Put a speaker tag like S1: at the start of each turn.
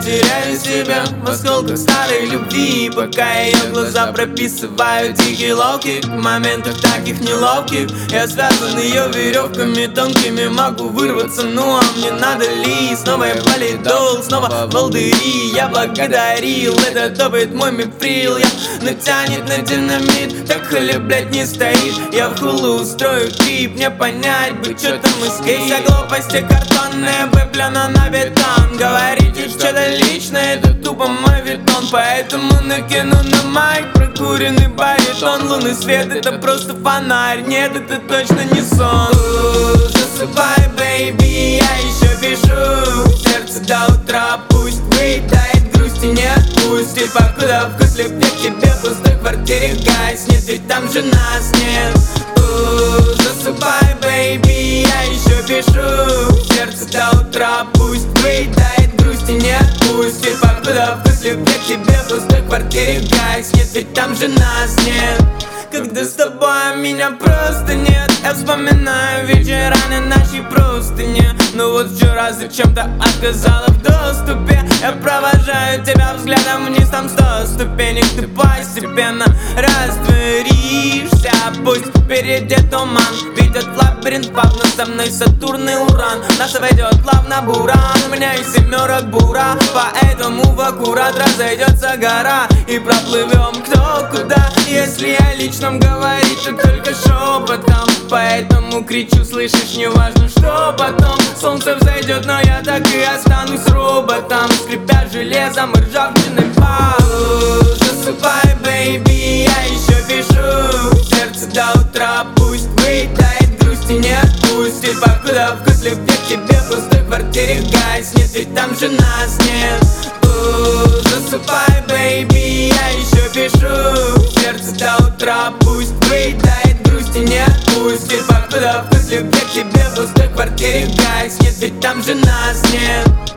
S1: теряю себя в осколках старой любви, пока ее глаза прописывают дикий лоу-кик. В моментах таких неловких я связан ее веревками тонкими, могу вырваться, ну а мне надо ли? Снова я валидол, снова волдыри. Я благодарил, это топает мой мифрил. Я натянет на динамит, так хули, блядь, не стоит. Я в хулу устрою клип, не понять бы, что там искать. Вся глупости картонная, выплюну на бетон. Говорите что-то личное, это тупо мой витон. Поэтому накину на майк прокуренный баритон. Лунный свет, это просто фонарь, нет, это точно не сон. Засыпай, бэйби, я еще пишу. Сердце до утра пусть вылетает, грусти не отпустит. Покуда вкус любви к тебе в пустой квартире гаснет, ведь там же нас нет. Засыпай, бэйби, я еще пишу. Сердце до утра пусть вылетает, грусти не отпустит. Покуда вкус любви к тебе в пустой квартире гаснет, ведь там же нас нет. Когда с тобой меня просто нет, я вспоминаю вечера на нашей простыне. Ну вот вчера зачем-то отказала в доступе. Я провожаю тебя взглядом вниз, там 100 ступенек. Ты постепенно растворишься, пусть впереди туман. Ведет лабиринт плавно, со мной Сатурн и Уран. Наша войдет плавно буран, у меня есть семерок бура. Поэтому в аккурат разойдется гора, и проплывем кто куда. Если о личном говорить, то только шепотом. Поэтому кричу, слышишь, неважно что потом. Солнце взойдет, но я так и останусь роботом, скрипя железом и ржавчиной пол. Засыпай, бэйби, я еще пишу. Сердце до утра пусть вылетает, грусти не отпустит. Покуда вкус любви к тебе в пустой квартире гаснет, ведь там же нас нет. Засыпай, бэйби, я еще пишу. Сердце до утра пусть вылетает, грусти не отпустит. Покуда вкус любви к тебе в пустой квартире гаснет, ведь там же нас нет.